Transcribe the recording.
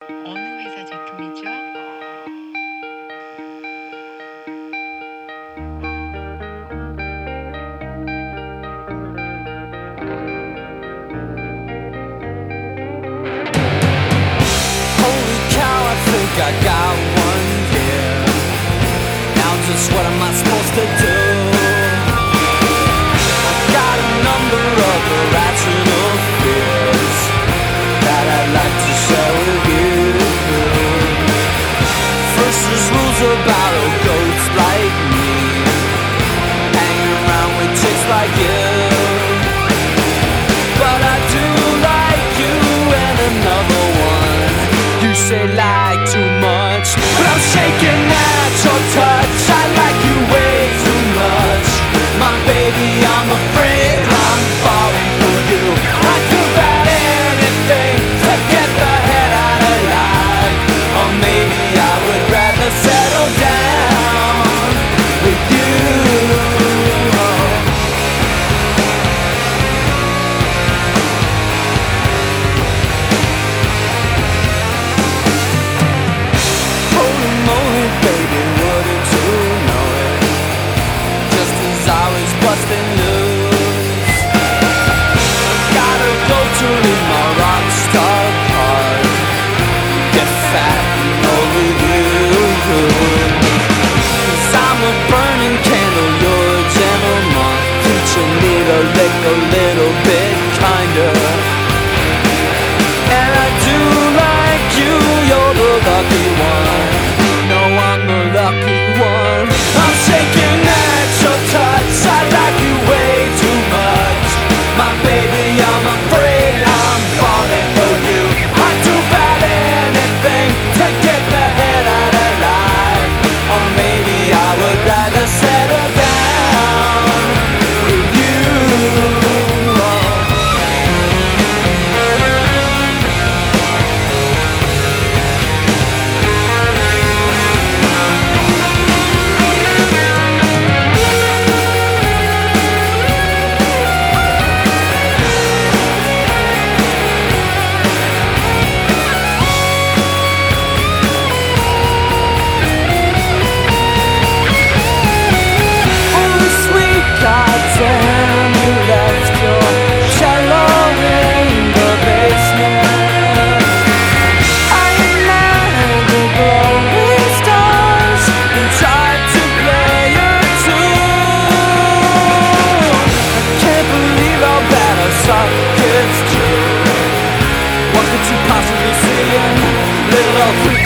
어느 회사 제품이죠? Holy cow, I think I got one here. Now just what am I supposed to do? I've got a number of irrational fears that I'd like to share with you. First there's rules about old goats like me, hanging around with chicks like you. But I do like you and another one. You say like too much, but I'm shaking at your touch. I like you way too much. My baby, I'm afraid I'm falling for you. I'd do about anything to get the head out alive. Or maybe I would rather settle down with you. Holy moly, baby, wouldn't you know it? Just as I was busting loose, I gotta go to leave my rock star card. Get fat and roll with you. 'Cause I'm a burning candle, you're a gentle monk, teaching me to lick a little bit kinder. And I do like you, you're the lucky one. No, I'm the lucky one. I'm shaking at your touch. I like you way too much. My baby, I'm afraid I'm falling for you. I'd do about anything to get the head out alive. Or maybe I would rather settle down with you. Oh, sweet goddamn, you left your cello in the basement. I admired the glowing stars and tried to play your tune. I can't believe how bad I suck, it's true. What could you possibly see in little old freak